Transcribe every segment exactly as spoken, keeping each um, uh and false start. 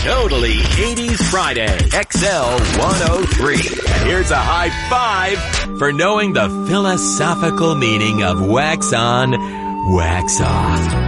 Totally eighties Friday, X L one oh three. And here's a high five for knowing the philosophical meaning of wax on, wax off.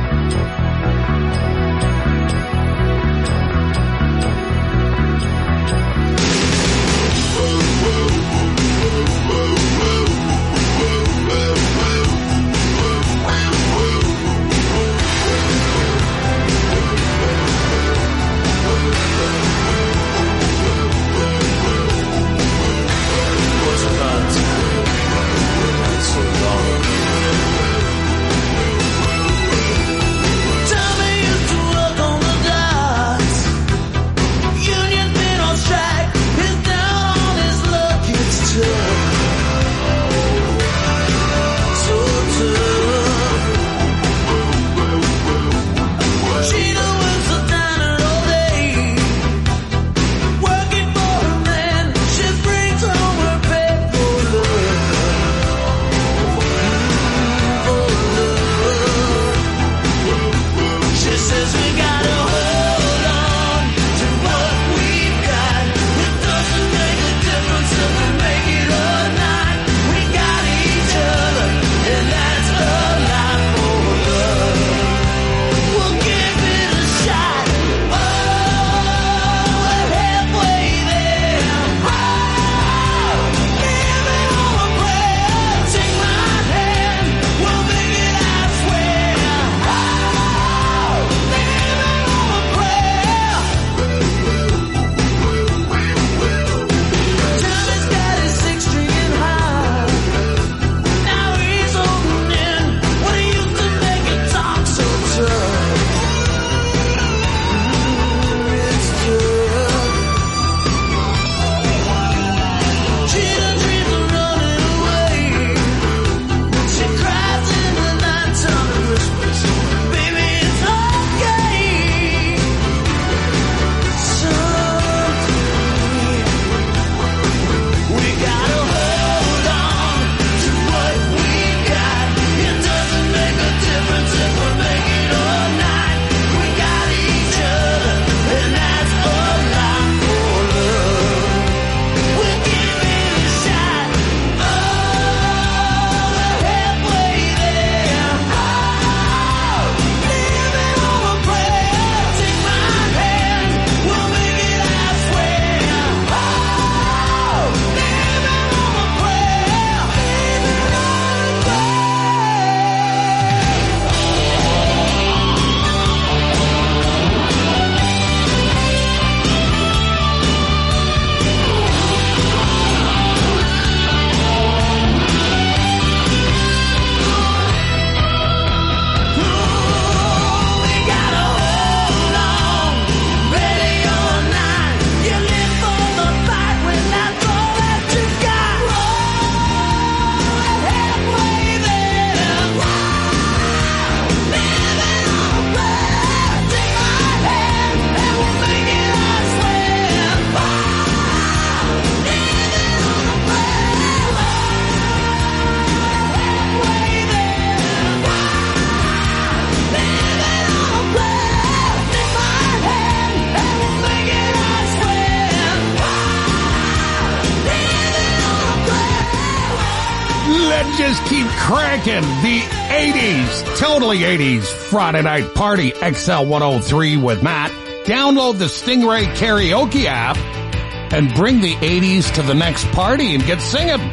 Just keep cranking the eighties, totally eighties Friday night party, X L one oh three with Matt. Download the Stingray Karaoke app and bring the eighties to the next party and get singing.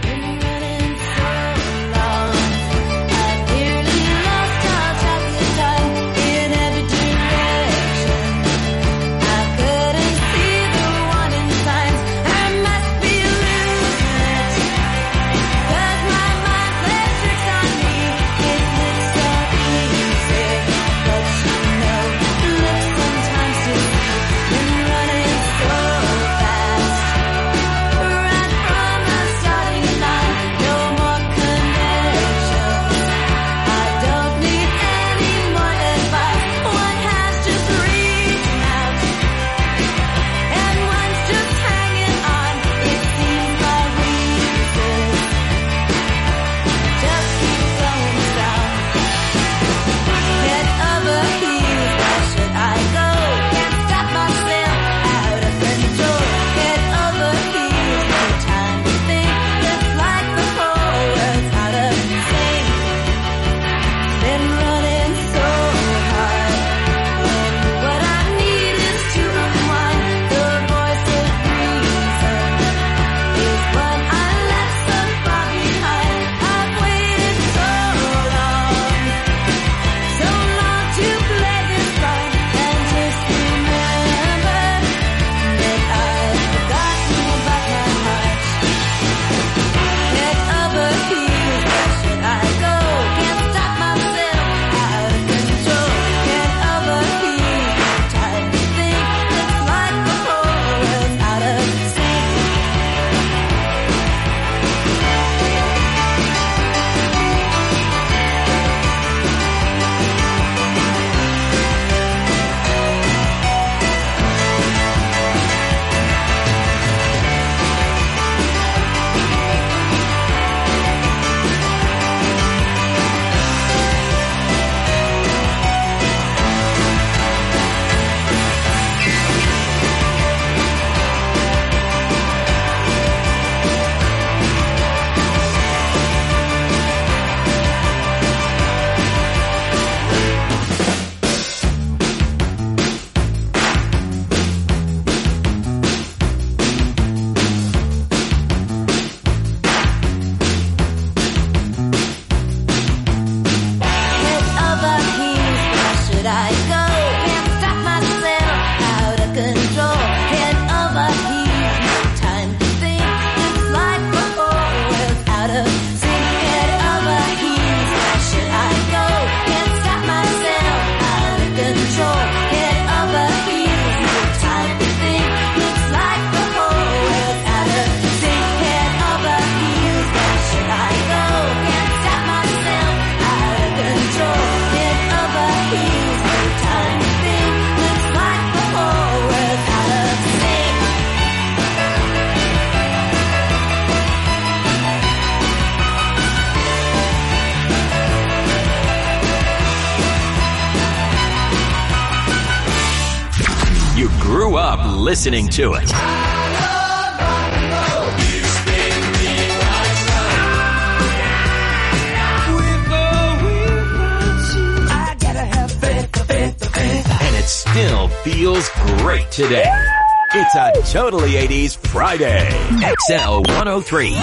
Right from the starting line. grew up listening to it. And it still feels great today. It's a Totally eighties Friday. X L one oh three.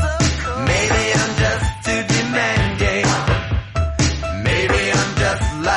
Maybe I'm just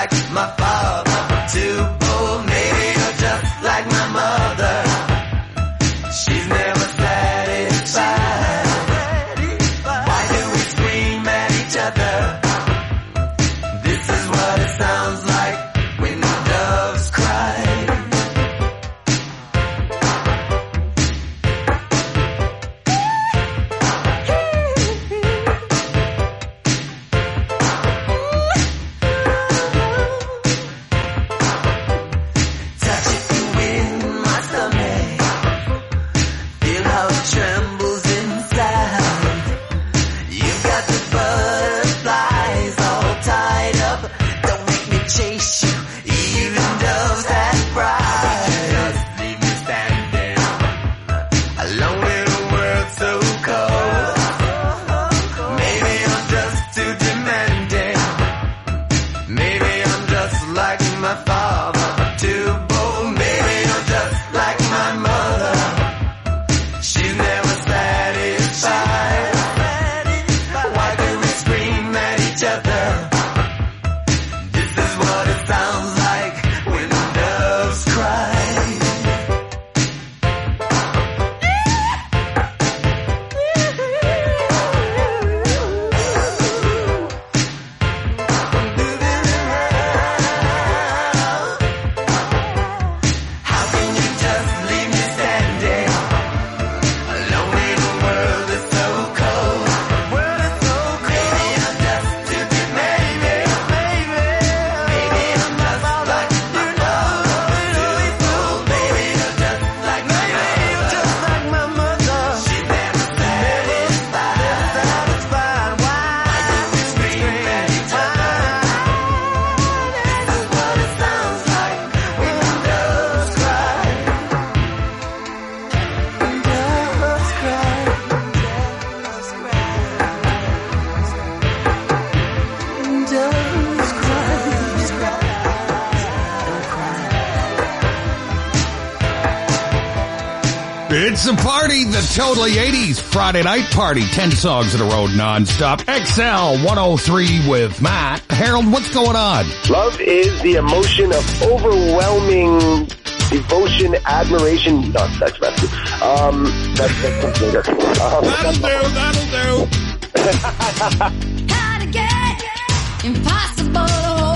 It's a party, the totally eighties Friday night party. Ten songs in a row nonstop. X L one oh three with Matt. Harold, what's going on? Love is the emotion of overwhelming devotion, admiration, not sex rescue. Um, that's, that's later. Um, that'll do, that'll do. How to get impossible.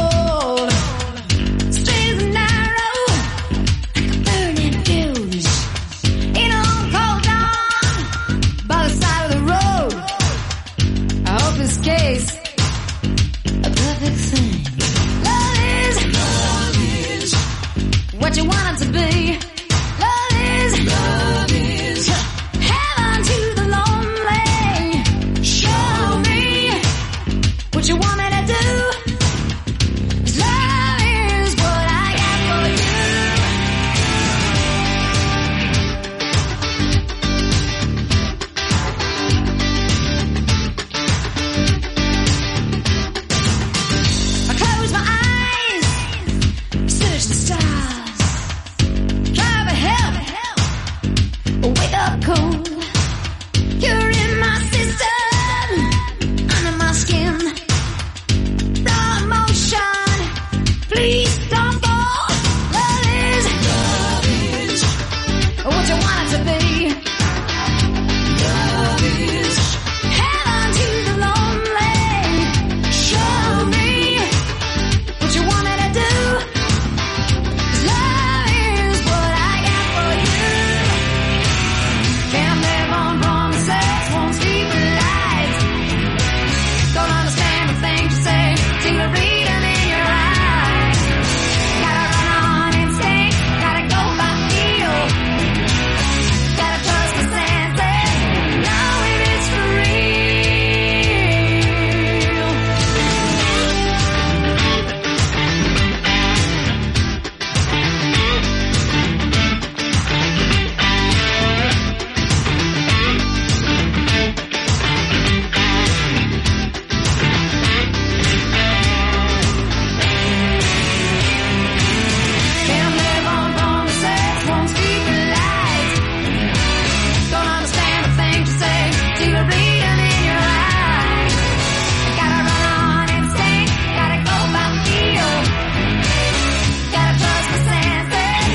Straight and narrow, burning fuse. In a cold dawn, by the side of the road. I hope this case a perfect thing. Love is, love is what you want it to be. Love is, love is heaven to the lonely. Show me what you want me to do. 'Cause love is what I got for you. I close my eyes, search the stars, try to help, wake up cold. You're in my system, under my skin. Raw emotion, please don't fall. Love is, love is what you want it to be. Love is heaven to the lonely. Show me what you want me to do. 'Cause love is what I got for you. Can't live on promises, won't sleep with lies. Don't understand the things you say, till you read them in your eyes. Gotta run on instinct, gotta go by feel. Gotta trust the senses, know if it's for real. Can't live on promises, won't sleep with lies. Don't understand the things you say, till you read them in your eyes. Gotta run on instinct, gotta go by feel. Gotta trust the senses.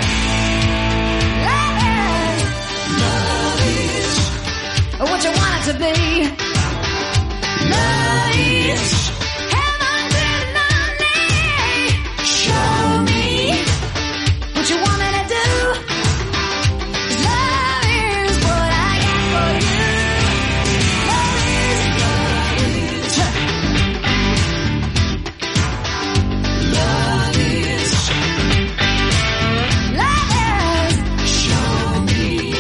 Love is, love is what you want it to be. Love is heaven to the lonely. Show me what you want me to do. 'Cause love is what I got for you. Love is, love is, love is, show me.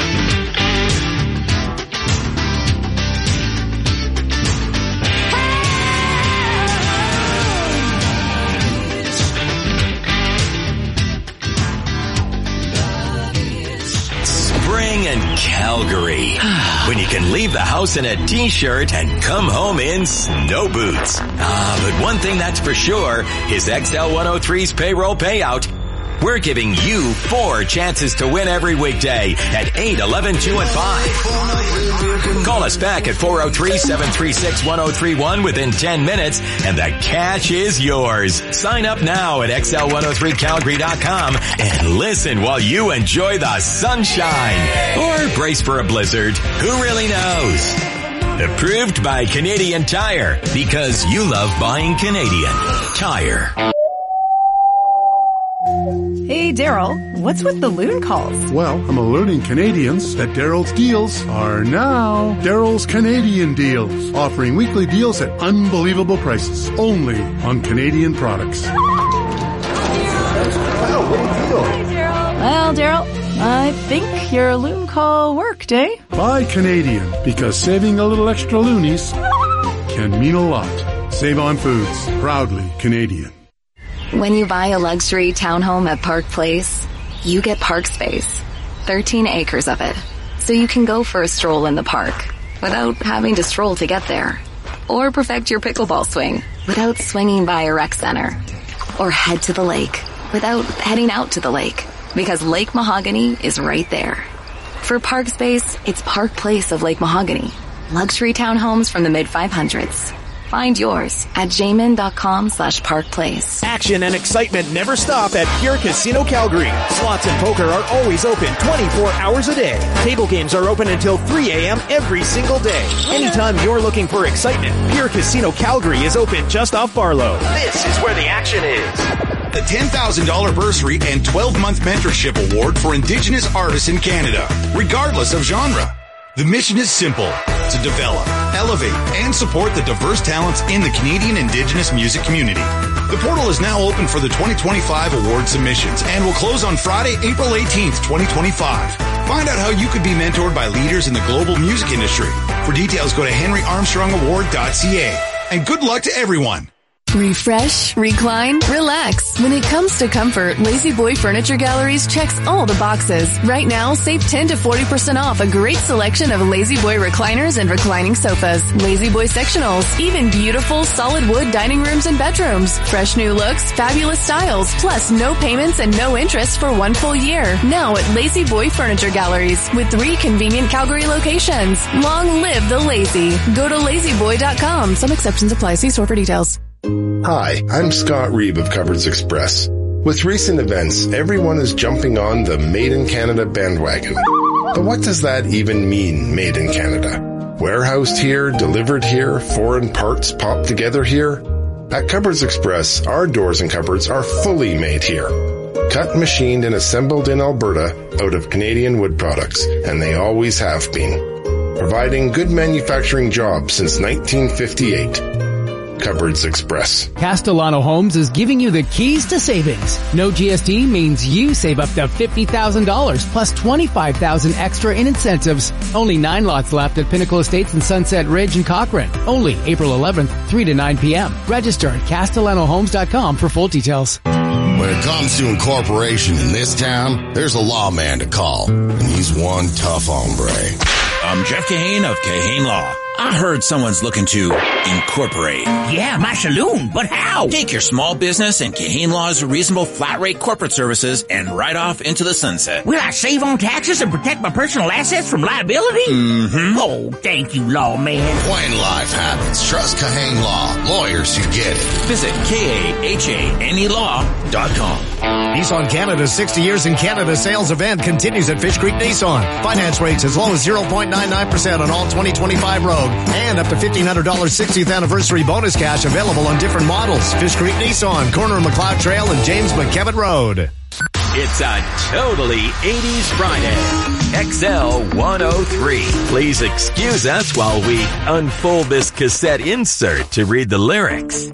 Spring in Calgary. When you can leave the house in a t-shirt and come home in snow boots. Ah, but one thing that's for sure is X L one oh three's payroll payout. We're giving you four chances to win every weekday at eight, eleven, two, and five. Call us back at four oh three, seven three six, one oh three one within ten minutes and the cash is yours. Sign up now at X L one oh three Calgary dot com and listen while you enjoy the sunshine. Or brace for a blizzard. Who really knows? Approved by Canadian Tire, because you love buying Canadian Tire. Hey, Daryl, what's with the loon calls? Well, I'm alerting Canadians that Daryl's deals are now Daryl's Canadian Deals, offering weekly deals at unbelievable prices, only on Canadian products. Well, Daryl, I think your loon call worked, eh? Buy Canadian, because saving a little extra loonies can mean a lot. Save on Foods, proudly Canadian. When you buy a luxury townhome at Park Place, you get park space, thirteen acres of it, so you can go for a stroll in the park without having to stroll to get there. Or perfect your pickleball swing without swinging by a rec center. Or head to the lake without heading out to the lake, because Lake Mahogany is right there. For Park Space, it's Park Place of Lake Mahogany. Luxury townhomes from the mid five hundreds. Find yours at jamin.com slash Park Place. Action and excitement never stop at Pure Casino Calgary. Slots and poker are always open twenty-four hours a day. Table games are open until three a.m. every single day. Anytime you're looking for excitement, Pure Casino Calgary is open just off Barlow. This is where the action is. The ten thousand dollars bursary and twelve-month mentorship award for Indigenous artists in Canada, regardless of genre. The mission is simple, to develop, elevate, and support the diverse talents in the Canadian Indigenous music community. The portal is now open for the twenty twenty-five award submissions and will close on Friday, April eighteenth, twenty twenty-five. Find out how you could be mentored by leaders in the global music industry. For details, go to henry armstrong award dot c a. And good luck to everyone. Refresh, recline, relax. When it comes to comfort, Lazy Boy Furniture Galleries checks all the boxes. Right now, save ten to forty percent off a great selection of Lazy Boy recliners and reclining sofas, Lazy Boy sectionals, even beautiful solid wood dining rooms and bedrooms. Fresh new looks, fabulous styles, plus no payments and no interest for one full year. Now at Lazy Boy Furniture Galleries with three convenient Calgary locations. Long live the lazy. Go to lazy boy dot com. Some exceptions apply. See store for details. Hi, I'm Scott Reeb of Cupboards Express. With recent events, everyone is jumping on the Made in Canada bandwagon. But what does that even mean, Made in Canada? Warehoused here, delivered here, foreign parts popped together here? At Cupboards Express, our doors and cupboards are fully made here. Cut, machined, and assembled in Alberta out of Canadian wood products, and they always have been. Providing good manufacturing jobs since nineteen fifty-eight. Cupboards Express. Castellano Homes is giving you the keys to savings. No G S T means you save up to fifty thousand dollars plus twenty-five thousand dollars extra in incentives. Only nine lots left at Pinnacle Estates in Sunset Ridge and Cochrane. Only April eleventh, three to nine p.m. Register at castellano homes dot com for full details. When it comes to incorporation in this town, there's a lawman to call, and he's one tough hombre. I'm Jeff Kahane of Kahane Law. I heard someone's looking to incorporate. Yeah, my saloon, but how? Take your small business and Kahane Law's reasonable flat rate corporate services and ride off into the sunset. Will I save on taxes and protect my personal assets from liability? Mm-hmm. Oh, thank you, lawman. When life happens, trust Kahane Law. Lawyers who get it. Visit K A H A N E law dot com. Nissan Canada's sixty years in Canada sales event continues at Fish Creek Nissan. Finance rates as low as zero point nine nine percent on all twenty twenty-five Rogue. And up to fifteen hundred dollars sixtieth anniversary bonus cash available on different models. Fish Creek Nissan, corner of McLeod Trail and James McKevitt Road. It's a totally eighties Friday. X L one oh three. Please excuse us while we unfold this cassette insert to read the lyrics.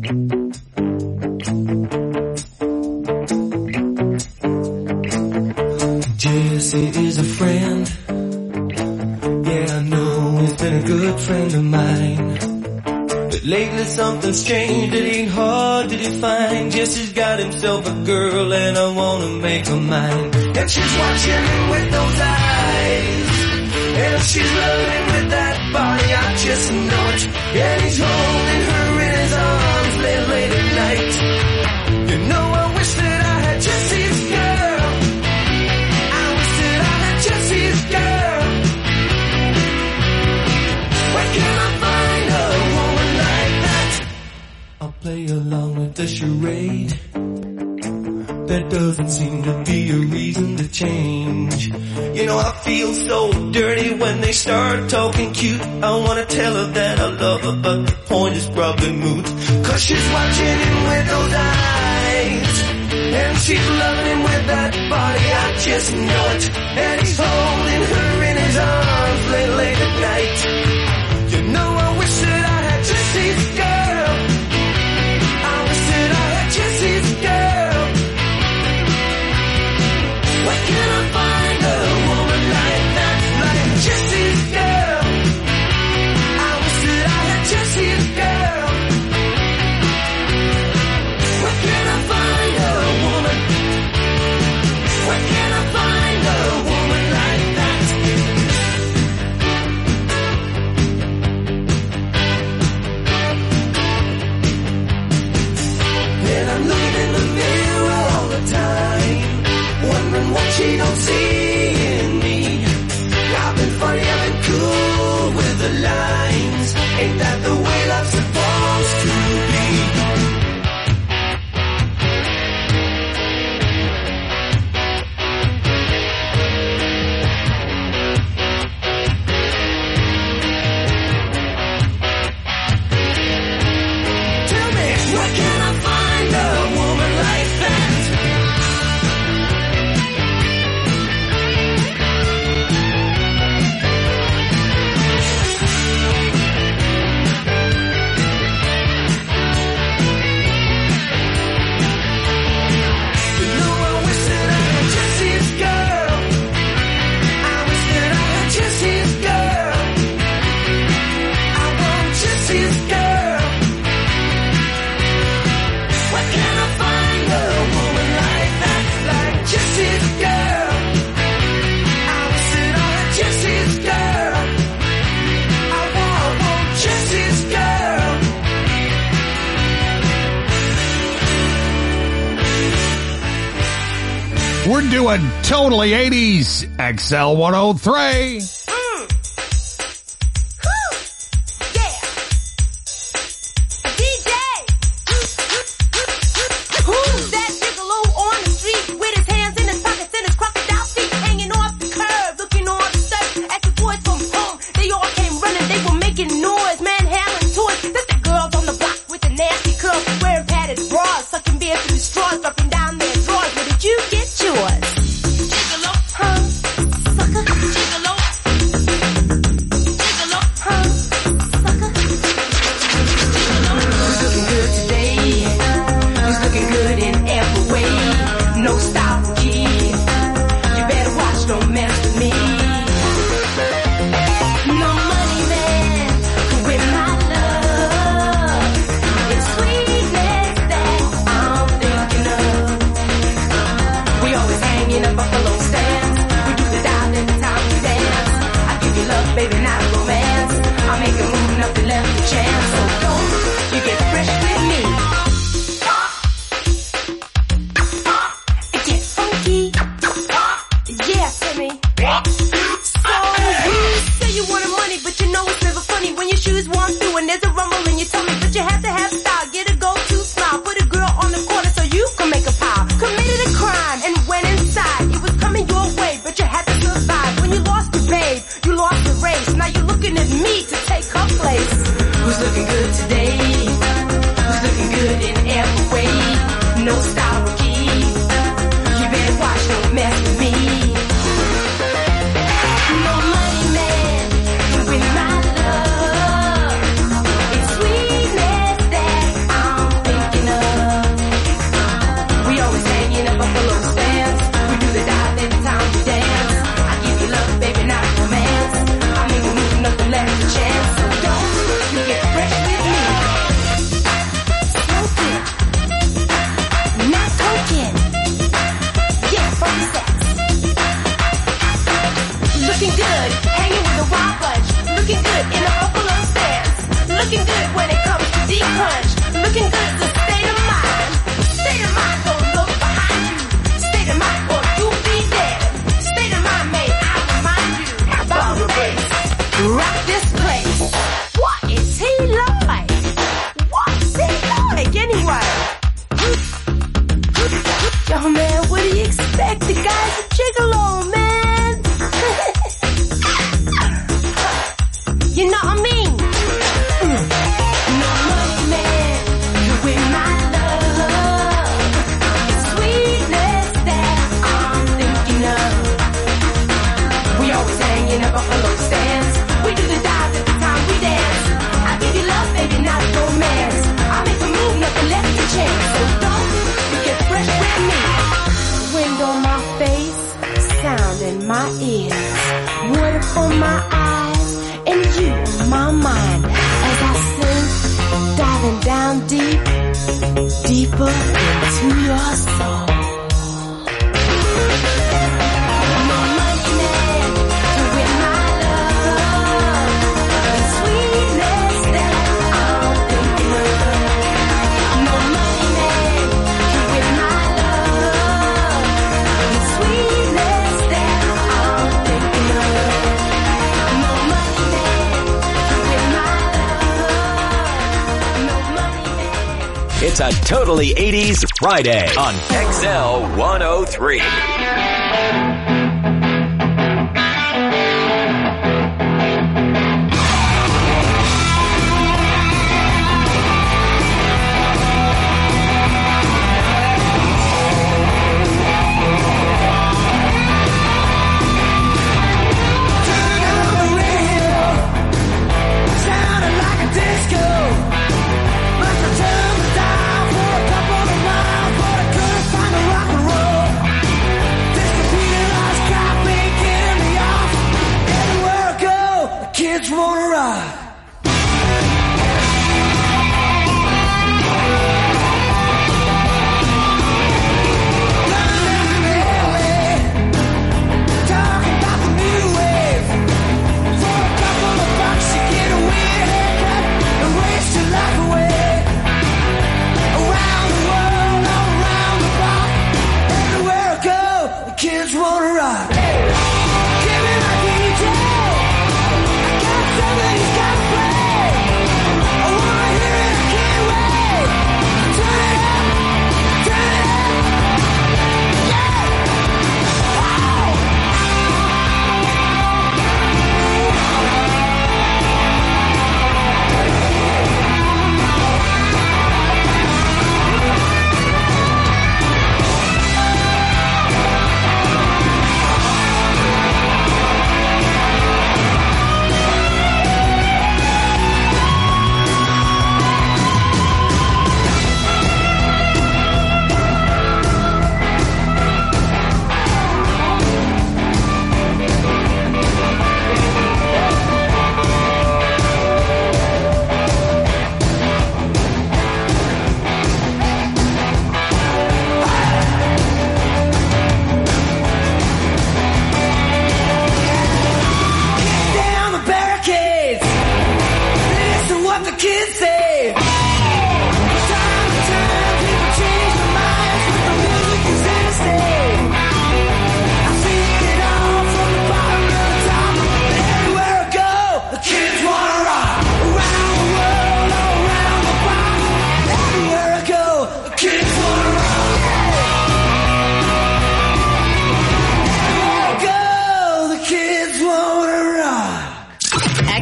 Jesse is a friend. Yeah, I know he's been a good friend of mine. But lately something's changed, it ain't hard to define. Jesse's got himself a girl and I wanna make her mine. And she's watching him with those eyes, and she's loving with that body, I just know it. And he's holding her in his arms late, late at night. You know I wish that I had Jesse's girl. I wish that I had Jesse's girl. Where can I find a woman like that? I'll play along with the charade. There doesn't seem to be a reason to change. You know, I feel so dirty when they start talking cute. I wanna tell her that I love her, but the point is probably moot. Cause she's watching him with those eyes, and she's loving him with that body, I just know it. And he's holding her in his arms late, late at night. You know, I wish that I had Jesse's girl. I wish that I had Jesse's girl. Where can I find a woman like that, like Jesse's girl? I wish that I had Jesse's girl. Where can I find a woman? Where can I find a woman like that? into a totally eighties X L one oh three. It's a totally eighties Friday on X L one oh three. Find a rock and roll. Disappeared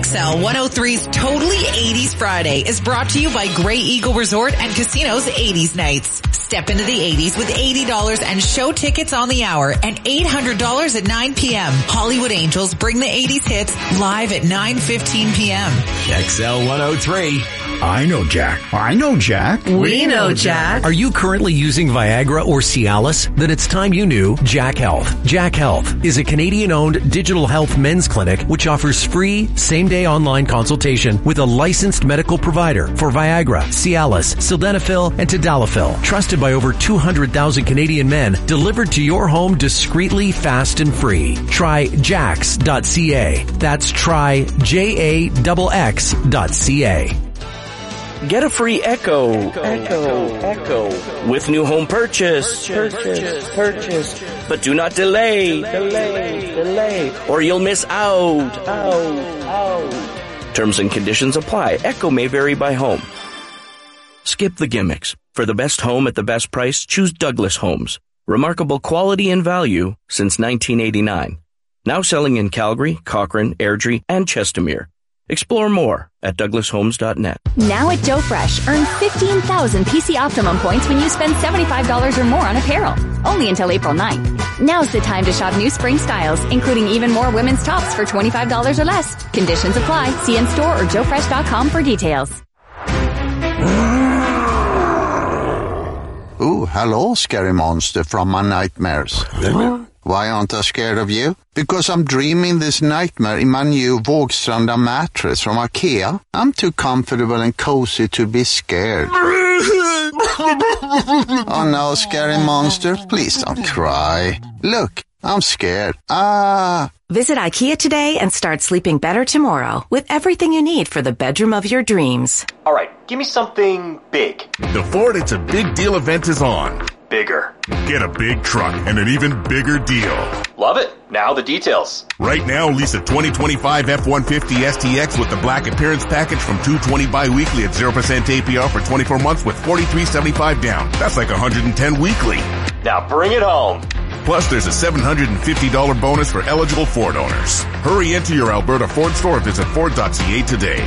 X L one oh three's Totally eighties Friday is brought to you by Grey Eagle Resort and Casino's eighties Nights. Step into the eighties with eighty dollars and show tickets on the hour and eight hundred dollars at nine p.m. Hollywood Angels bring the eighties hits live at nine fifteen p.m. X L one oh three. I know Jack. I know Jack. We know Jack. Are you currently using Viagra or Cialis? Then it's time you knew Jack Health. Jack Health is a Canadian-owned digital health men's clinic which offers free same-day online consultation with a licensed medical provider for Viagra, Cialis, Sildenafil, and Tadalafil. Trusted by over two hundred thousand Canadian men, delivered to your home discreetly, fast, and free. Try jax dot c a. That's try J A X X dot C A. Get a free Echo, Echo, Echo, with new home purchase, purchase, purchase. But do not delay, delay, delay, or you'll miss out, out, out. Terms and conditions apply. Echo may vary by home. Skip the gimmicks. For the best home at the best price, choose Douglas Homes. Remarkable quality and value since nineteen eighty-nine. Now selling in Calgary, Cochrane, Airdrie, and Chestermere. Explore more at douglas homes dot net. Now at Joe Fresh, earn fifteen thousand P C Optimum points when you spend seventy-five dollars or more on apparel. Only until April ninth. Now's the time to shop new spring styles, including even more women's tops for twenty-five dollars or less. Conditions apply. See in store or joe fresh dot com for details. Ooh, hello, scary monster from my nightmares. Why aren't I scared of you? Because I'm dreaming this nightmare in my new Vågstranda mattress from IKEA. I'm too comfortable and cozy to be scared. Oh no, scary monster, please don't cry. Look, I'm scared. Ah. Visit IKEA today and start sleeping better tomorrow with everything you need for the bedroom of your dreams. All right, give me something big. The Ford It's a Big Deal event is on. Bigger. Get a big truck and an even bigger deal. Love it. Now the details. Right now, lease a twenty twenty-five F one fifty S T X with the black appearance package from two hundred twenty bi-weekly at zero percent A P R for twenty-four months with forty-three seventy-five down. That's like one hundred ten weekly. Now bring it home. Plus, there's a seven hundred fifty dollars bonus for eligible Ford owners. Hurry into your Alberta Ford store or visit ford dot c a today.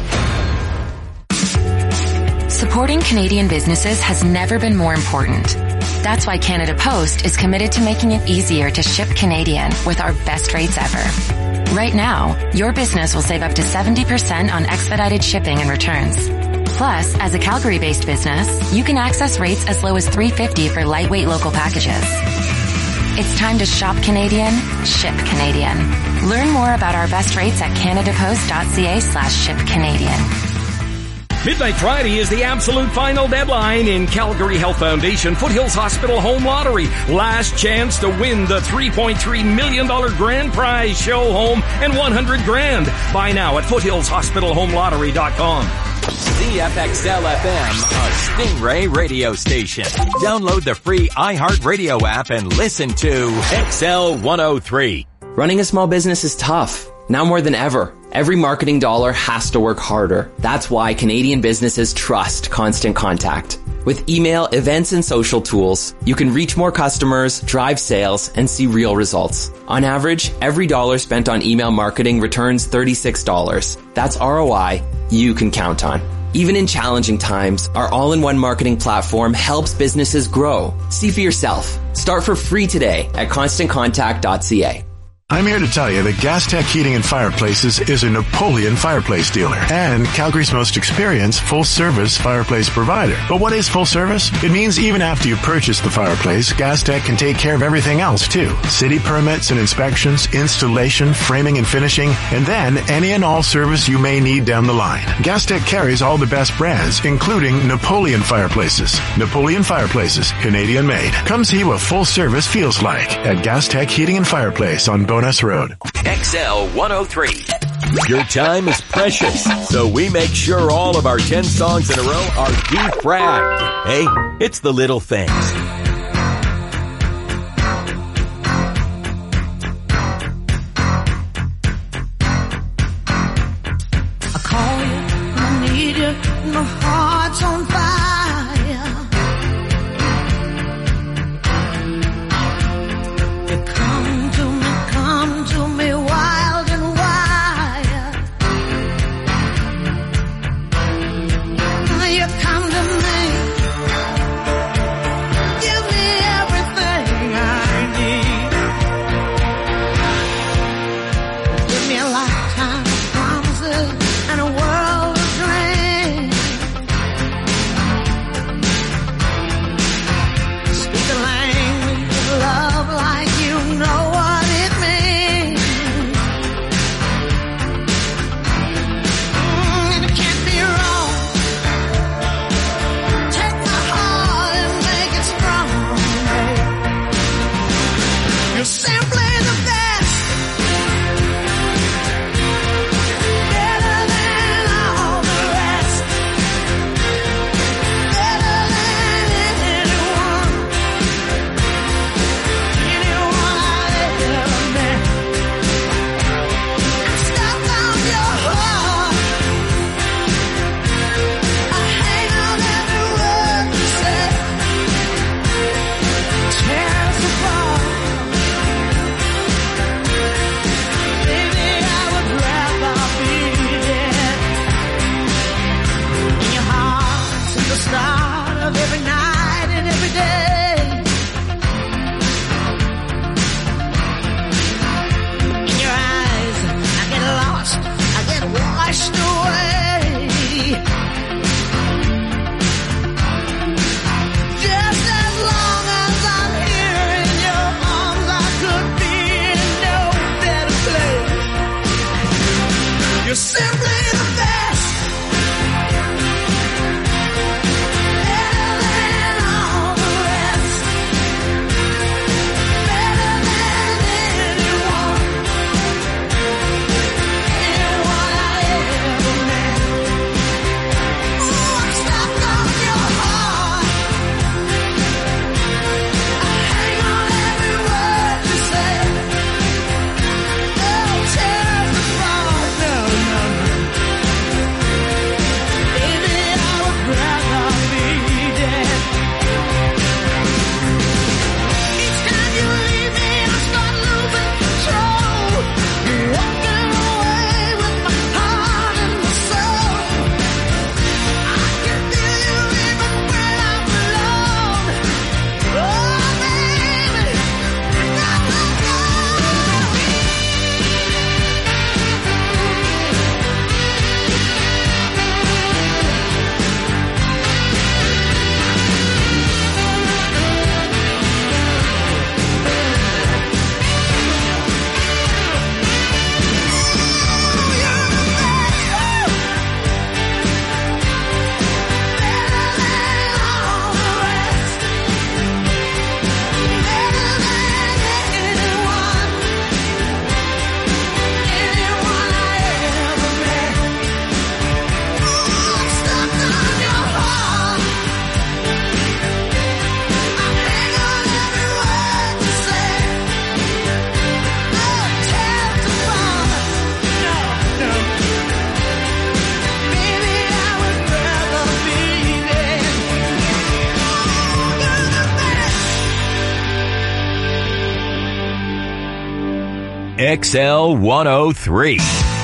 Supporting Canadian businesses has never been more important. That's why Canada Post is committed to making it easier to ship Canadian with our best rates ever. Right now, your business will save up to seventy percent on expedited shipping and returns. Plus, as a Calgary-based business, you can access rates as low as three dollars and fifty cents for lightweight local packages. It's time to shop Canadian, ship Canadian. Learn more about our best rates at canadapost dot c a slash ship Canadian. Midnight Friday is the absolute final deadline in Calgary Health Foundation Foothills Hospital Home Lottery. Last chance to win the three point three million dollars grand prize, show home, and one hundred grand. Buy now at foothills hospital home lottery dot com. C F X L F M, a Stingray radio station. Download the free iHeartRadio app and listen to X L one oh three. Running a small business is tough. Now more than ever, every marketing dollar has to work harder. That's why Canadian businesses trust Constant Contact. With email, events, and social tools, you can reach more customers, drive sales, and see real results. On average, every dollar spent on email marketing returns thirty-six dollars. That's R O I you can count on. Even in challenging times, our all-in-one marketing platform helps businesses grow. See for yourself. Start for free today at constant contact dot c a. I'm here to tell you that GasTech Heating and Fireplaces is a Napoleon fireplace dealer and Calgary's most experienced full-service fireplace provider. But what is full service? It means even after you purchase the fireplace, GasTech can take care of everything else too. City permits and inspections, installation, framing and finishing, and then any and all service you may need down the line. GasTech carries all the best brands, including Napoleon Fireplaces. Napoleon Fireplaces, Canadian made. Come see what full service feels like at GasTech Heating and Fireplace on Bonus Road. X L one oh three. Your time is precious, so we make sure all of our ten songs in a row are defragged. Hey, it's the little things. I call you, I need you, my heart's on fire. You come to me, come to me wild and wild. X L one oh three.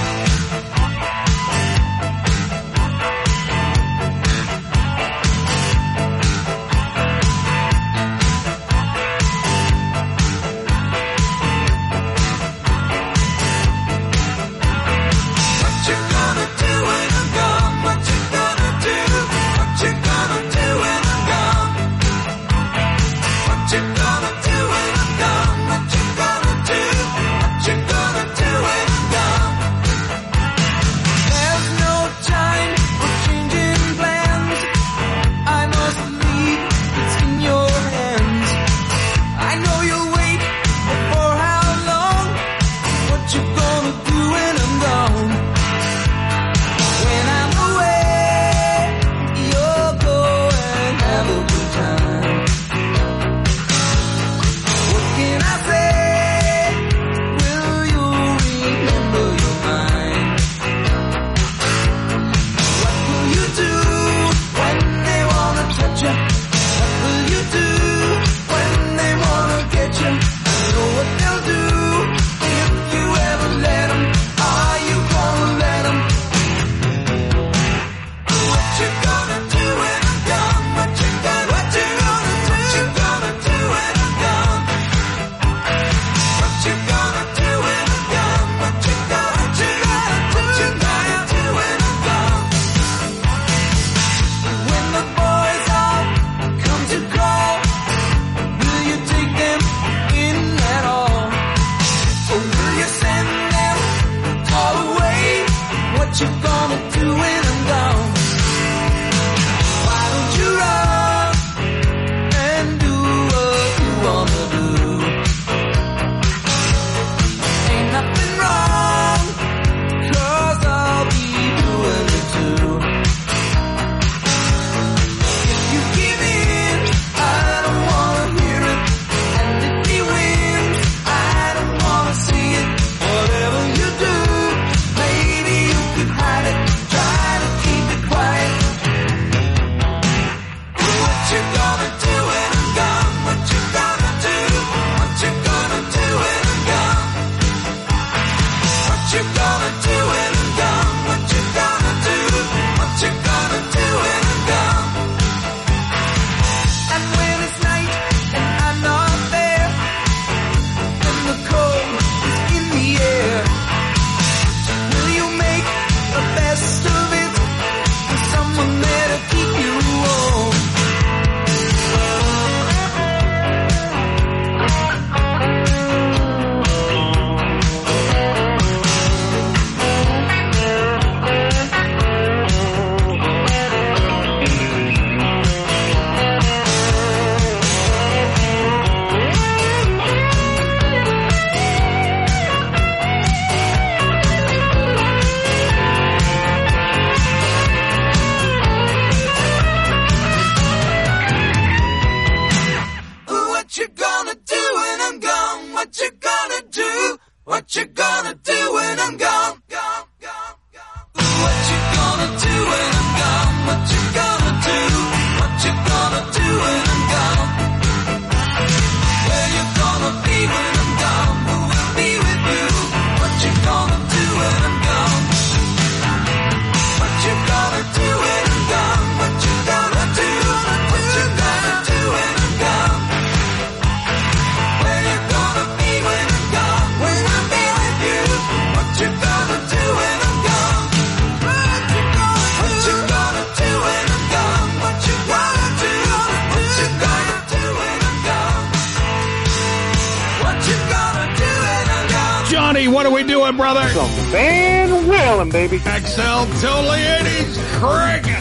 What are we doing, brother? Some Van Whalen, baby. X L totally eighties cranking.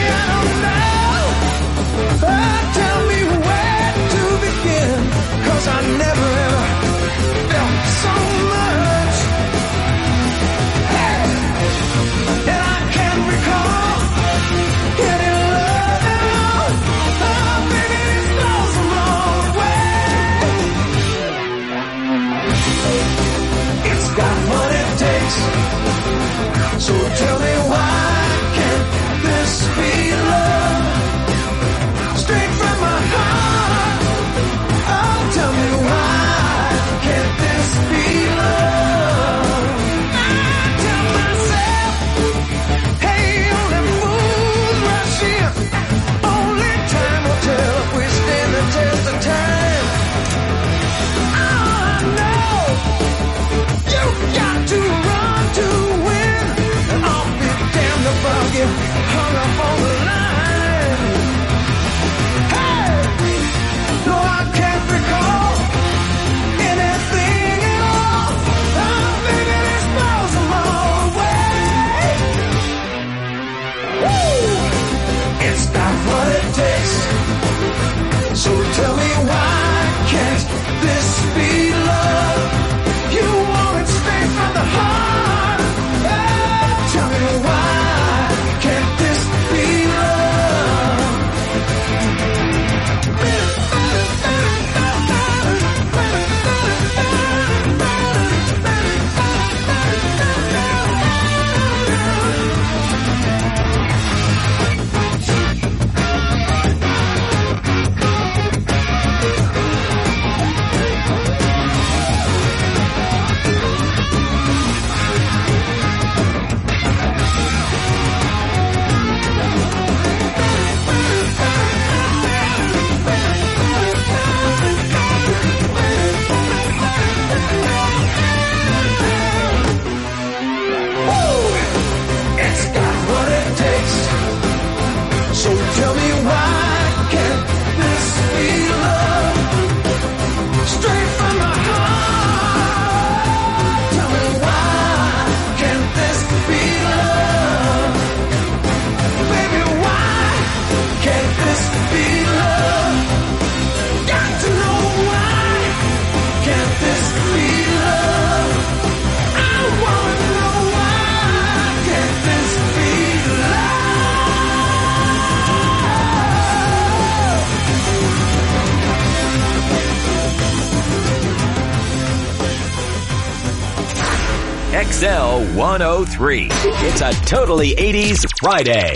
Cause I X L one oh three. It's a totally eighties Friday.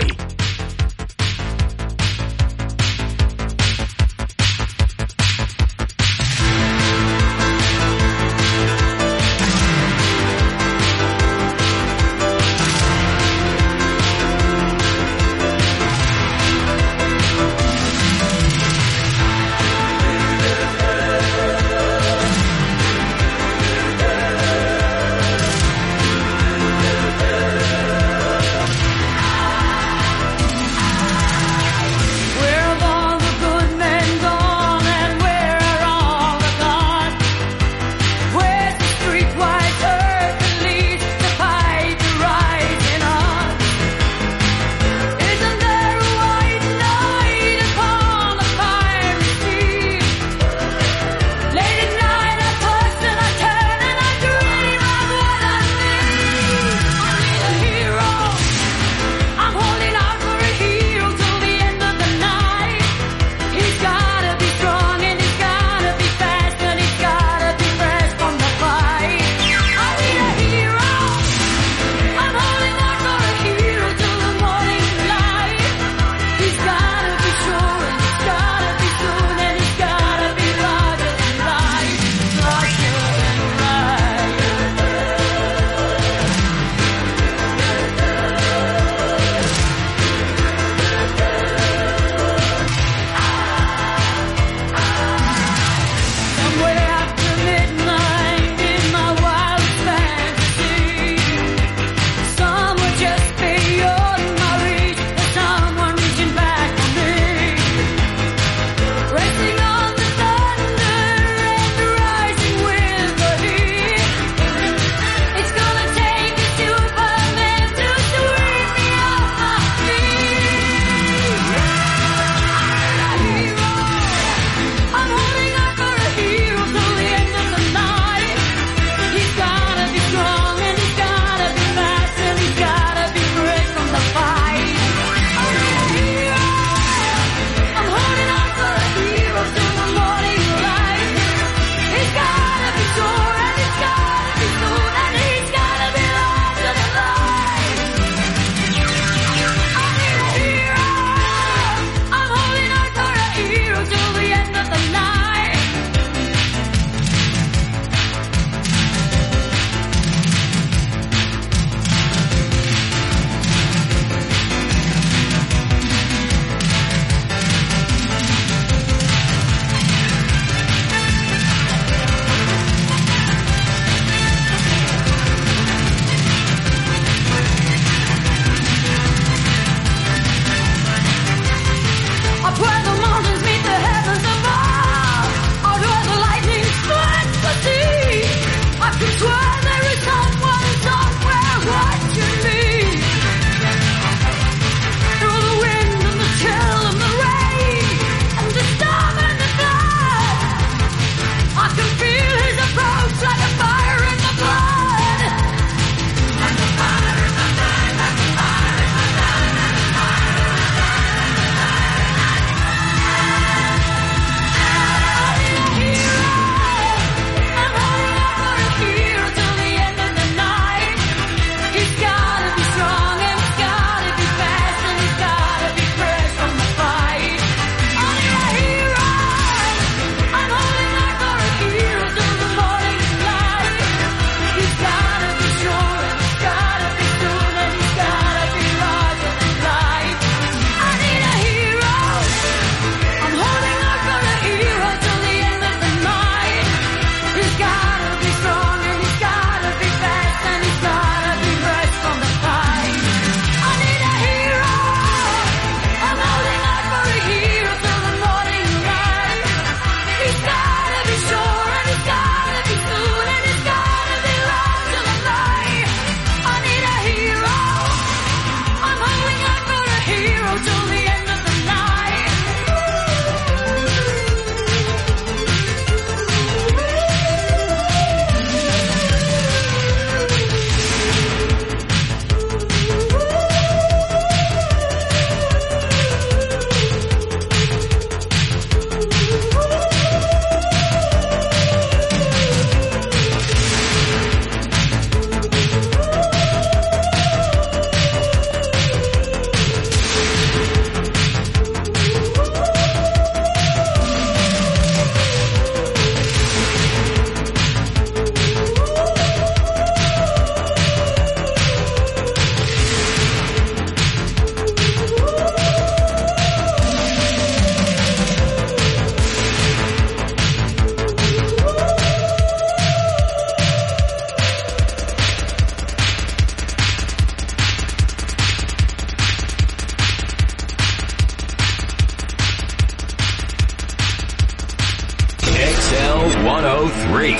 three.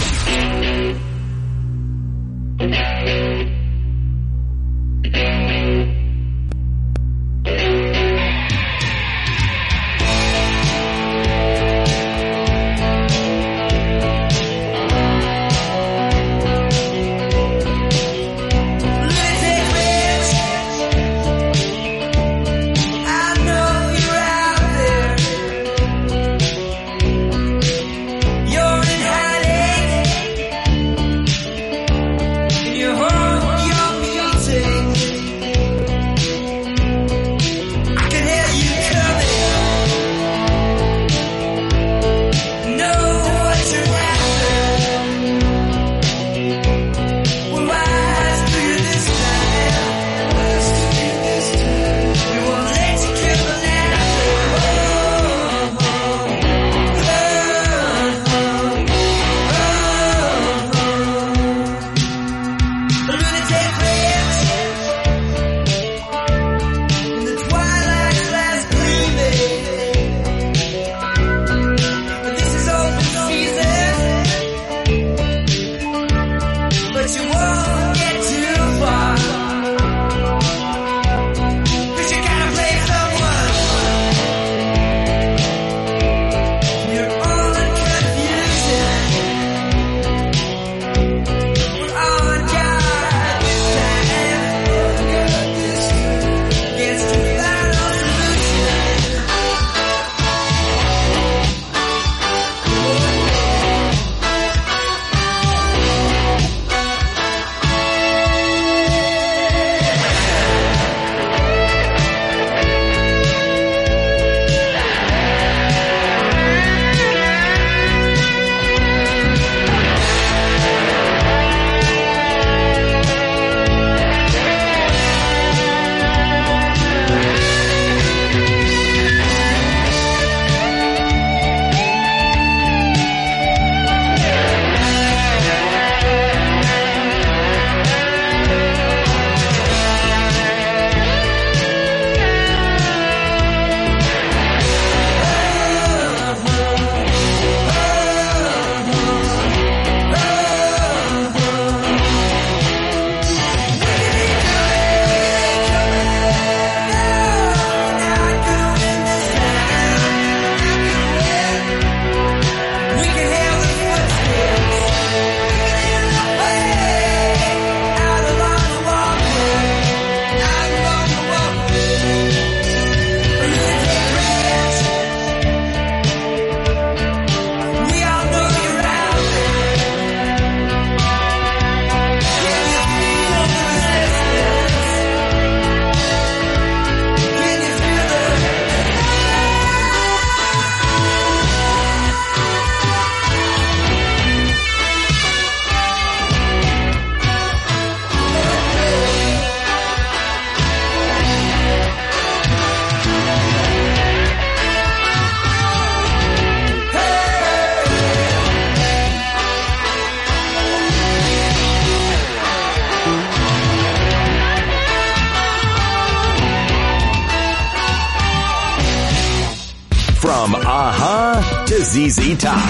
From A-ha to Z Z Top.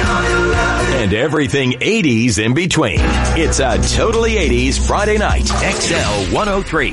And everything eighties in between. It's a Totally eighties Friday night. X L one oh three.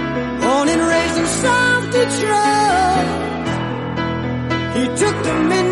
He took the midnight